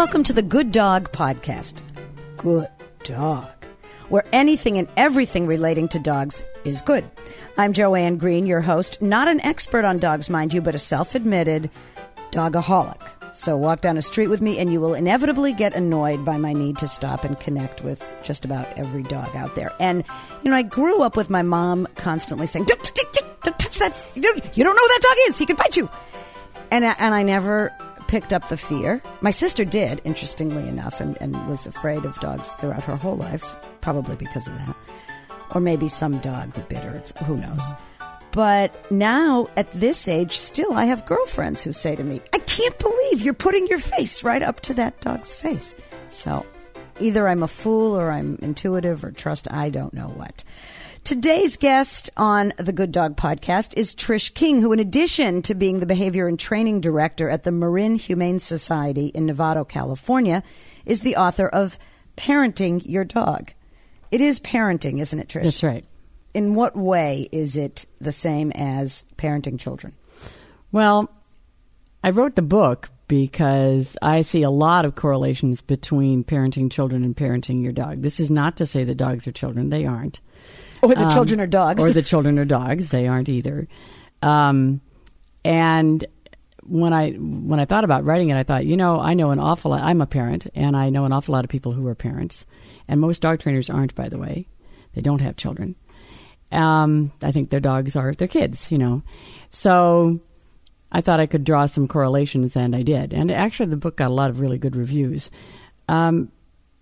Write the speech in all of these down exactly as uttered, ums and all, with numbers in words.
Welcome to the Good Dog Podcast. Good dog. Where anything and everything relating to dogs is good. I'm Joanne Green, your host. Not an expert on dogs, mind you, but a self-admitted dogaholic. So walk down a street with me and you will inevitably get annoyed by my need to stop and connect with just about every dog out there. And, you know, I grew up with my mom constantly saying, don't, don't, don't touch that. You don't, you don't know who that dog is. He could bite you. And, and I never picked up the fear. My sister did, interestingly enough, and, and was afraid of dogs throughout her whole life, probably because of that. Or maybe some dog who bit her. It's, who knows? But now, at this age, still, I have girlfriends who say to me, I can't believe you're putting your face right up to that dog's face. So either I'm a fool or I'm intuitive or trust, I don't know what. Today's guest on the Good Dog Podcast is Trish King, who in addition to being the Behavior and Training Director at the Marin Humane Society in Novato, California, is the author of Parenting Your Dog. It is parenting, isn't it, Trish? That's right. In what way is it the same as parenting children? Well, I wrote the book because I see a lot of correlations between parenting children and parenting your dog. This is not to say that dogs are children. They aren't. Or the um, children are dogs. Or the children are dogs. They aren't either. Um, and when I when I thought about writing it, I thought, you know, I know an awful lot. I'm a parent, and I know an awful lot of people who are parents. And most dog trainers aren't, by the way. They don't have children. Um, I think their dogs are their kids, you know. So I thought I could draw some correlations, and I did. And actually, the book got a lot of really good reviews. Um,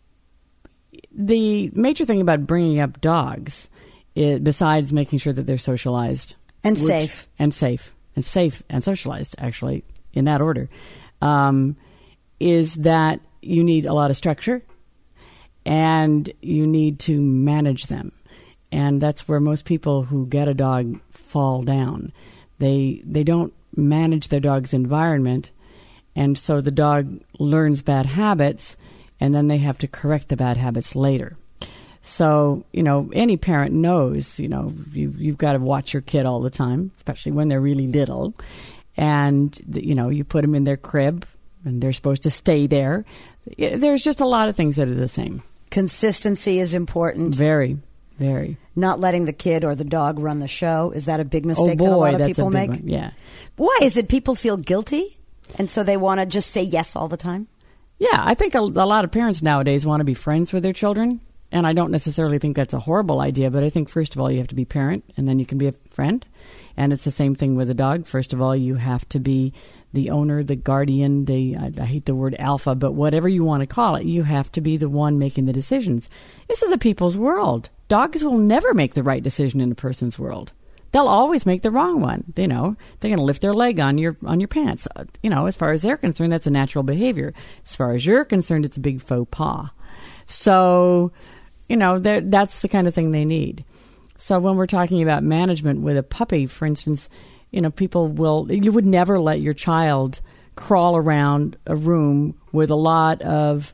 the major thing about bringing up dogs, is, besides making sure that they're socialized. And which, safe. And safe. And safe and socialized, actually, in that order, um, is that you need a lot of structure, and you need to manage them. And that's where most people who get a dog fall down. They they don't manage their dog's environment, and so the dog learns bad habits, and then they have to correct the bad habits later. So, you know, any parent knows, you know, you've, you've got to watch your kid all the time, especially when they're really little. And, you know, you put them in their crib, and they're supposed to stay there. There's just a lot of things that are the same. Consistency is important. Very. Very. Not letting the kid or the dog run the show. Is that a big mistake oh boy, that a lot of that's people a big make? One. Yeah. Why? Is it people feel guilty and so they want to just say yes all the time? Yeah, I think a, a lot of parents nowadays want to be friends with their children. And I don't necessarily think that's a horrible idea, but I think first of all you have to be parent, and then you can be a friend. And it's the same thing with a dog. First of all, you have to be the owner, the guardian, the I, I hate the word alpha, but whatever you want to call it, you have to be the one making the decisions. This is a people's world. Dogs will never make the right decision in a person's world. They'll always make the wrong one. You know, they're going to lift their leg on your on your pants. You know, as far as they're concerned, that's a natural behavior. As far as you're concerned, it's a big faux pas. So, you know, that's the kind of thing they need. So when we're talking about management with a puppy, for instance, you know, people will, you would never let your child crawl around a room with a lot of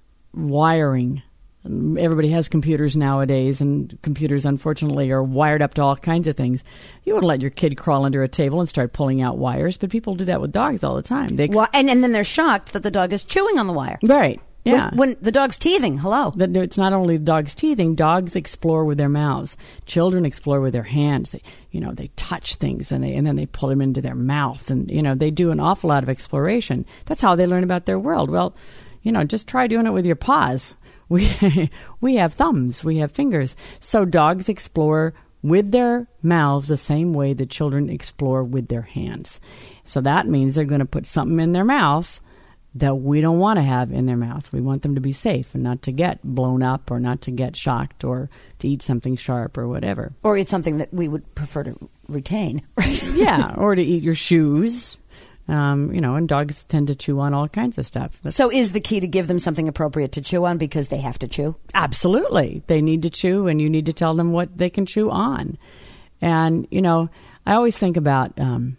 wiring. Everybody has computers nowadays, and computers, unfortunately, are wired up to all kinds of things. You wouldn't let your kid crawl under a table and start pulling out wires, but people do that with dogs all the time. They ex- well, and, and then they're shocked that the dog is chewing on the wire. Right. Yeah. When, when the dog's teething, hello. It's not only the dog's teething. Dogs explore with their mouths. Children explore with their hands. They, you know, they touch things and they and then they pull them into their mouth, and you know they do an awful lot of exploration. That's how they learn about their world. Well, you know, just try doing it with your paws. We we have thumbs. We have fingers. So dogs explore with their mouths the same way that children explore with their hands. So that means they're going to put something in their mouth that we don't want to have in their mouth. We want them to be safe and not to get blown up or not to get shocked or to eat something sharp or whatever. Or eat something that we would prefer to retain, right? Yeah, or to eat your shoes. Um, you know, and dogs tend to chew on all kinds of stuff. That's so is the key to give them something appropriate to chew on because they have to chew? Absolutely. They need to chew, and you need to tell them what they can chew on. And, you know, I always think about... Um,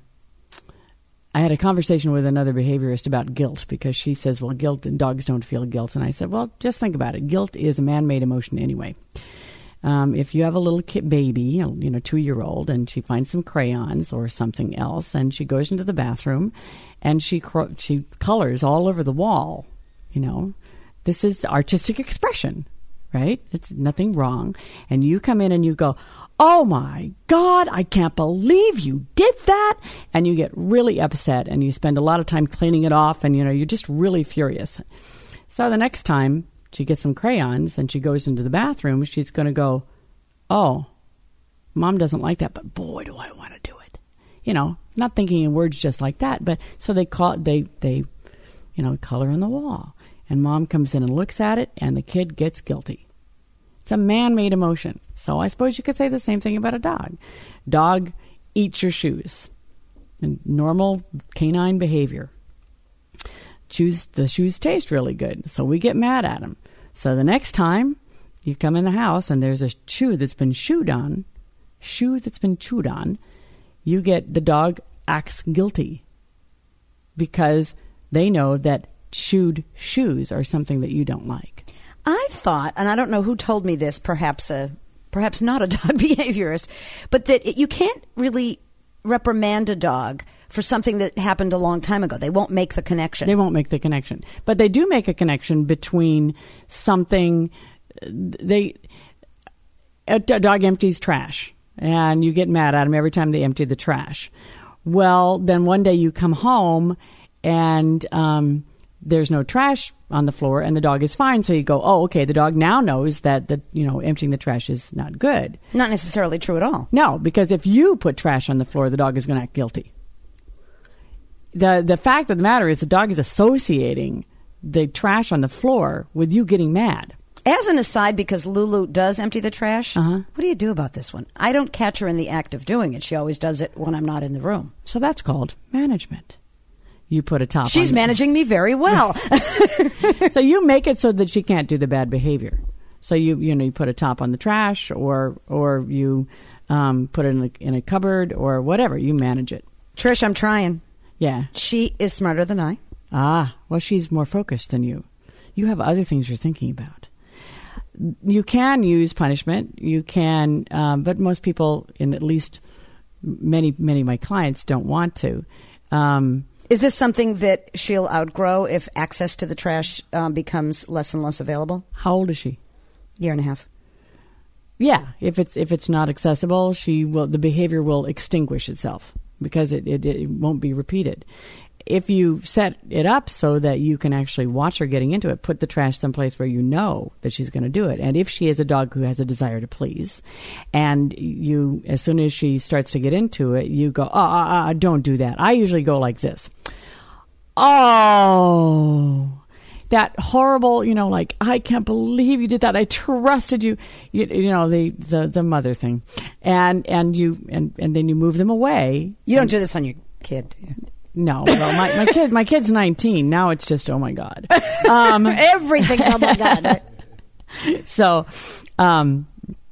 I had a conversation with another behaviorist about guilt, because she says, well, guilt and dogs don't feel guilt. And I said, well, just think about it. Guilt is a man-made emotion anyway. Um, if you have a little kid baby, you know, you know, two-year-old, and she finds some crayons or something else, and she goes into the bathroom, and she cro- she colors all over the wall, You know, this is artistic expression, right? It's nothing wrong. And you come in and you go, oh my God, I can't believe you did that. And you get really upset and you spend a lot of time cleaning it off and, you know, you're just really furious. So the next time she gets some crayons and she goes into the bathroom, she's going to go, oh, Mom doesn't like that, but boy, do I want to do it. You know, not thinking in words just like that, but so they call they, they, you know, color on the wall. And Mom comes in and looks at it, and the kid gets guilty. It's a man-made emotion. So I suppose you could say the same thing about a dog. Dog eats your shoes. And normal canine behavior. Choose, the shoes taste really good, so we get mad at them. So the next time you come in the house and there's a shoe that's been chewed on, shoe that's been chewed on, you get the dog acts guilty because they know that chewed shoes are something that you don't like. I thought, and I don't know who told me this, perhaps a, perhaps not a dog behaviorist, but that it, you can't really reprimand a dog for something that happened a long time ago. They won't make the connection. They won't make the connection. But they do make a connection between something, they, a dog empties trash, and you get mad at them every time they empty the trash. Well, then one day you come home and um, there's no trash on the floor and the dog is fine. So you go, oh, okay, the dog now knows that the, you know, emptying the trash is not good. Not necessarily true at all. No, because if you put trash on the floor, the dog is going to act guilty. The the fact of the matter is the dog is associating the trash on the floor with you getting mad. As an aside, because Lulu does empty the trash, uh-huh. What do you do about this one? I don't catch her in the act of doing it. She always does it when I'm not in the room. So that's called management. You put a top on She's managing me very well. So you make it so that she can't do the bad behavior. So you you know you put a top on the trash, or or you um, put it in a, in a cupboard or whatever. You manage it. Trish, I'm trying. Yeah. She is smarter than I. Ah, well, she's more focused than you. You have other things you're thinking about. You can use punishment. You can, um, but most people, and at least many many of my clients, don't want to. Um, Is this something that she'll outgrow if access to the trash um, becomes less and less available? How old is she? Year and a half. Yeah, if it's if it's not accessible, she will. The behavior will extinguish itself because it, it, it won't be repeated. If you set it up so that you can actually watch her getting into it, put the trash someplace where you know that she's going to do it. And if she is a dog who has a desire to please, and you, as soon as she starts to get into it, you go, oh, uh, uh, don't do that. I usually go like this. Oh, that horrible, you know, like, I can't believe you did that. I trusted you, you, you know, the, the, the mother thing. And, and you, and, and then you move them away. You don't do this on your kid, do you? No, well, my, my kid, my kid's nineteen. Now it's just, oh my God. Um, Everything's, oh my God. So, um,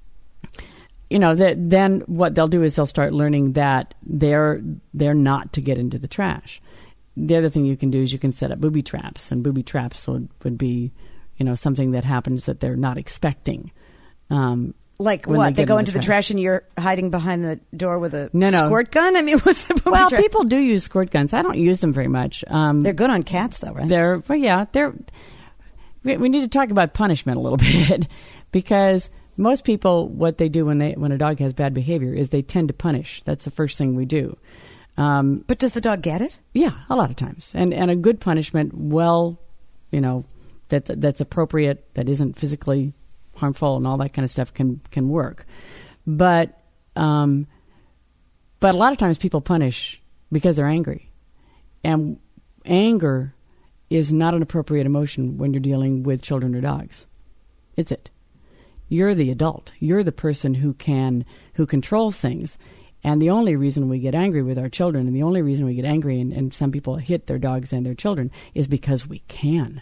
you know, that then what they'll do is they'll start learning that they're, they're not to get into the trash. The other thing you can do is you can set up booby traps, and booby traps would, would be, you know, something that happens that they're not expecting. Um, Like what? They, they go into the trash. trash and you're hiding behind the door with a no, no. squirt gun? I mean, what's the booby Well, trash? people do use squirt guns. I don't use them very much. Um, they're good on cats, though, right? They're, well, yeah, they're. We, we need to talk about punishment a little bit, because most people, what they do when they when a dog has bad behavior is they tend to punish. That's the first thing we do. Um, but does the dog get it? Yeah, a lot of times, and and a good punishment, well, you know, that's that's appropriate, that isn't physically harmful and all that kind of stuff can can work. But um, but a lot of times people punish because they're angry, and anger is not an appropriate emotion when you're dealing with children or dogs. It's it. You're the adult. You're the person who can who controls things. And the only reason we get angry with our children, and the only reason we get angry, and, and some people hit their dogs and their children, is because we can.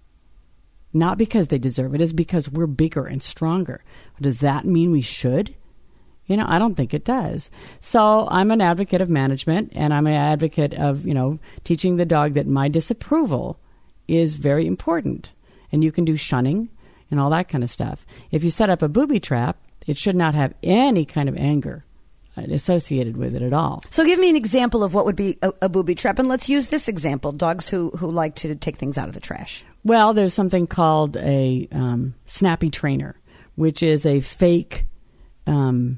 Not because they deserve it. It's because we're bigger and stronger. Does that mean we should? You know, I don't think it does. So I'm an advocate of management, and I'm an advocate of, you know, teaching the dog that my disapproval is very important. And you can do shunning and all that kind of stuff. If you set up a booby trap, it should not have any kind of anger associated with it at all. So give me an example of what would be a, a booby trap, and let's use this example: dogs who, who like to take things out of the trash. Well, there's something called a um, snappy trainer, which is a fake um,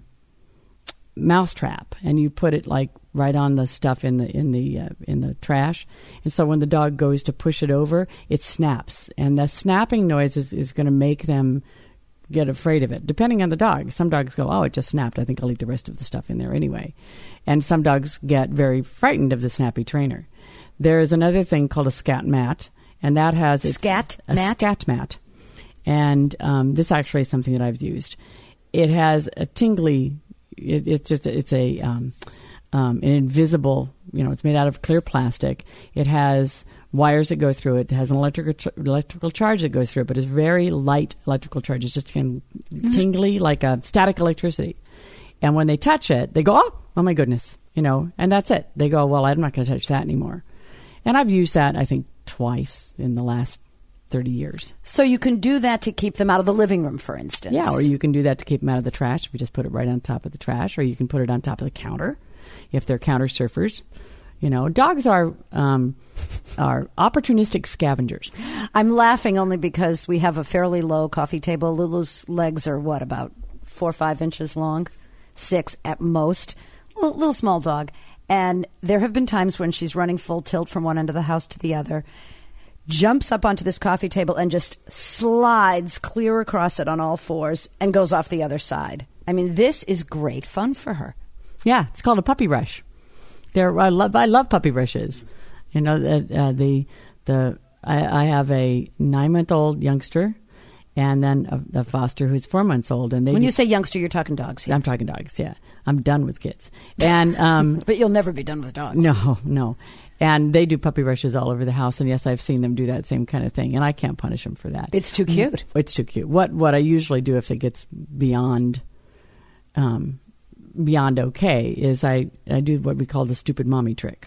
mousetrap, and you put it like right on the stuff in the in the uh, in the trash, and so when the dog goes to push it over, it snaps, and the snapping noise is, is going to make them get afraid of it, depending on the dog. Some dogs go, oh, it just snapped. I think I'll eat the rest of the stuff in there anyway. And some dogs get very frightened of the snappy trainer. There is another thing called a scat mat, and that has... Scat a mat? scat mat. And um, this actually is something that I've used. It has a tingly... It, it's just it's a um, um, an invisible, you know, it's made out of clear plastic. It has wires that go through it. It has an electrical ch- electrical charge that goes through it, but it's very light electrical charge. It's just kind of tingly, like a static electricity. And when they touch it, they go, oh, oh my goodness, you know, and that's it. They go, well, I'm not going to touch that anymore. And I've used that, I think, twice in the last thirty years. So you can do that to keep them out of the living room, for instance. Yeah, or you can do that to keep them out of the trash if you just put it right on top of the trash, or you can put it on top of the counter if they're counter surfers. You know, dogs are um, are opportunistic scavengers. I'm laughing only because we have a fairly low coffee table. Lulu's legs are, what, about four or five inches long? Six at most. Little, little small dog. And there have been times when she's running full tilt from one end of the house to the other, jumps up onto this coffee table and just slides clear across it on all fours and goes off the other side. I mean, this is great fun for her. Yeah, it's called a puppy rush. There, I love, I love puppy rushes. You know, uh, uh, the the I, I have a nine-month-old youngster, and then a, a foster who's four months old. And they when do, you say youngster, you're talking dogs. Here. I'm talking dogs. Yeah, I'm done with kids. And um, but you'll never be done with dogs. No, no. And they do puppy rushes all over the house. And yes, I've seen them do that same kind of thing. And I can't punish them for that. It's too cute. It's too cute. What what I usually do if it gets beyond um, beyond okay is I, I do what we call the stupid mommy trick.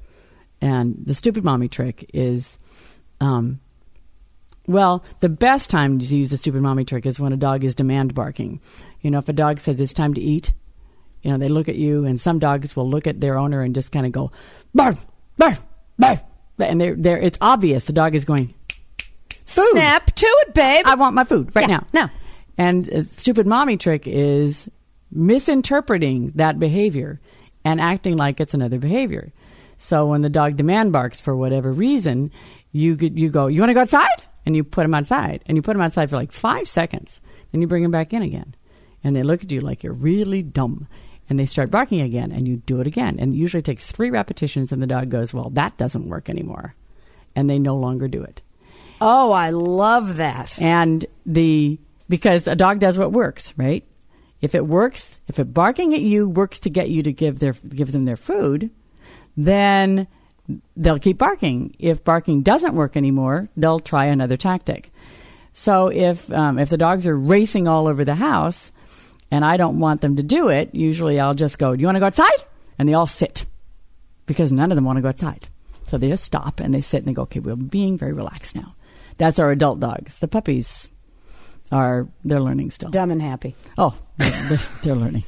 And the stupid mommy trick is, um, well, the best time to use the stupid mommy trick is when a dog is demand barking. You know, if a dog says it's time to eat, you know, they look at you, and some dogs will look at their owner and just kind of go, bark, bark, bark. And they're, they're, it's obvious the dog is going, food. Snap to it, babe. I want my food right yeah, now. No. And a stupid mommy trick is misinterpreting that behavior and acting like it's another behavior. So when the dog demand barks for whatever reason, you you go, you want to go outside? And you put him outside. And you put him outside for like five seconds. Then you bring him back in again. And they look at you like you're really dumb. And they start barking again, and you do it again. And it usually takes three repetitions, and the dog goes, well, that doesn't work anymore. And they no longer do it. Oh, I love that. And the because a dog does what works, right? If it works, if it barking at you works to get you to give their give them their food, then they'll keep barking. If barking doesn't work anymore, they'll try another tactic. So if um, if the dogs are racing all over the house and I don't want them to do it, usually I'll just go, do you want to go outside? And they all sit because none of them want to go outside. So they just stop and they sit and they go, okay, we're being very relaxed now. That's our adult dogs. The puppies are, they're learning still. Dumb and happy. Oh, they're, they're learning.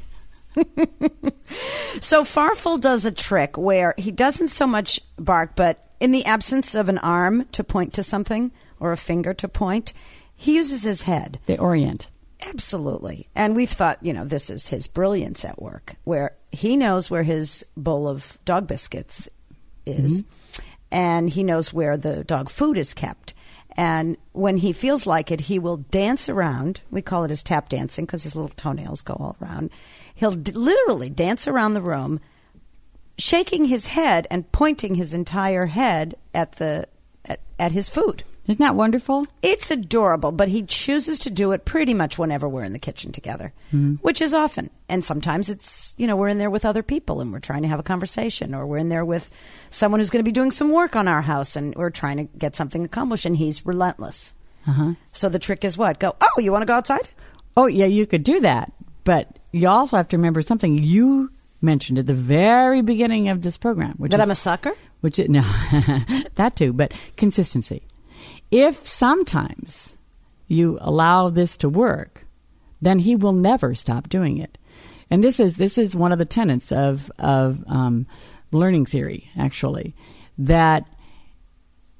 So Farfel does a trick where he doesn't so much bark, but in the absence of an arm to point to something or a finger to point, he uses his head. They orient. Absolutely. And we've thought, you know, this is his brilliance at work, where he knows where his bowl of dog biscuits is, mm-hmm. and he knows where the dog food is kept. And when he feels like it, he will dance around. We call it his tap dancing because his little toenails go all around. He'll d- literally dance around the room, shaking his head and pointing his entire head at the at, at his food. Isn't that wonderful? It's adorable, but he chooses to do it pretty much whenever we're in the kitchen together, mm-hmm. which is often. And sometimes it's, you know, we're in there with other people and we're trying to have a conversation, or we're in there with someone who's going to be doing some work on our house and we're trying to get something accomplished, and he's relentless. Uh-huh. So the trick is what? Go, oh, you want to go outside? Oh, yeah, you could do that. But you also have to remember something you mentioned at the very beginning of this program. Which that is, I'm a sucker? Which is, no, that too, but consistency. If sometimes you allow this to work, then he will never stop doing it. And this is this is one of the tenets of of um, learning theory, actually, that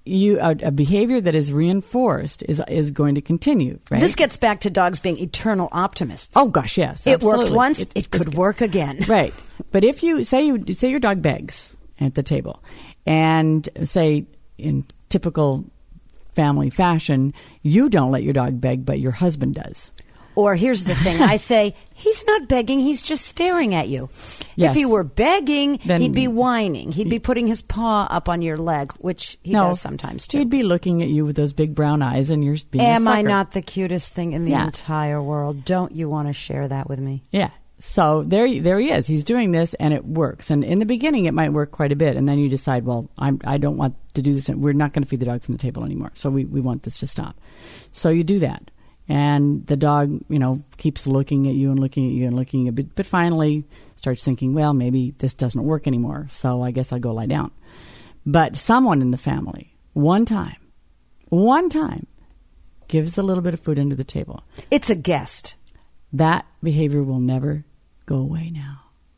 you a, a behavior that is reinforced is is going to continue. Right? This gets back to dogs being eternal optimists. Oh gosh, yes, it absolutely. worked once; it, it could work again. Right, but if you say you say your dog begs at the table, and say in typical family fashion, you don't let your dog beg, but your husband does. Or here's the thing. I say, he's not begging. He's just staring at you. Yes. If he were begging, Then- he'd be whining. He'd be putting his paw up on your leg, which he no, does sometimes too. He'd be looking at you with those big brown eyes, and you're being a Am I sucker. not the cutest thing in the Yeah. entire world? Don't you want to share that with me? Yeah. So there, there he is. He's doing this, and it works. And in the beginning, it might work quite a bit, and then you decide, well, I'm, I don't want to do this. We're not going to feed the dog from the table anymore. So we, we want this to stop. So you do that, and the dog, you know, keeps looking at you and looking at you and looking at you, but, but finally starts thinking, well, maybe this doesn't work anymore. So I guess I'll go lie down. But someone in the family, one time, one time, gives a little bit of food under the table. It's a guest. That behavior will never go away now,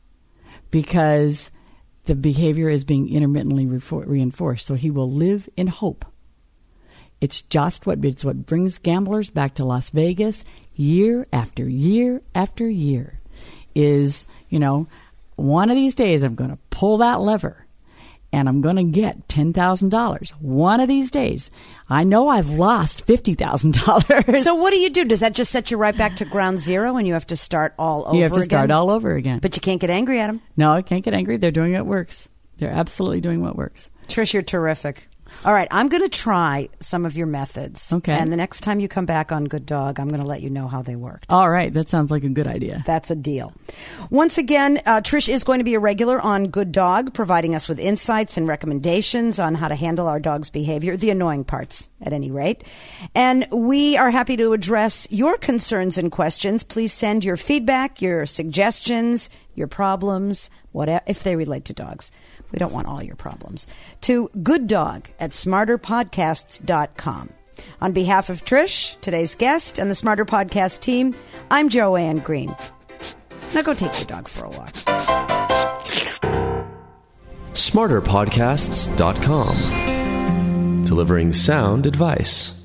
because the behavior is being intermittently refor- reinforced. So he will live in hope. It's just what it's what brings gamblers back to Las Vegas year after year after year. Is, you know, one of these days I'm going to pull that lever, and I'm going to get ten thousand dollars. One of these days. I know I've lost fifty thousand dollars. So what do you do? Does that just set you right back to ground zero and you have to start all over again? You have to start all over again. But you can't get angry at them. No, I can't get angry. They're doing what works. They're absolutely doing what works. Trish, you're terrific. All right, I'm going to try some of your methods. Okay. And the next time you come back on Good Dog, I'm going to let you know how they worked. All right. That sounds like a good idea. That's a deal. Once again, uh, Trish is going to be a regular on Good Dog, providing us with insights and recommendations on how to handle our dog's behavior, the annoying parts, at any rate. And we are happy to address your concerns and questions. Please send your feedback, your suggestions, your problems, whatever, if they relate to dogs. We don't want all your problems. To gooddog at smarter podcasts dot com. On behalf of Trish, today's guest, and the Smarter Podcast team, I'm Joanne Green. Now go take your dog for a walk. smarter podcasts dot com. Delivering sound advice.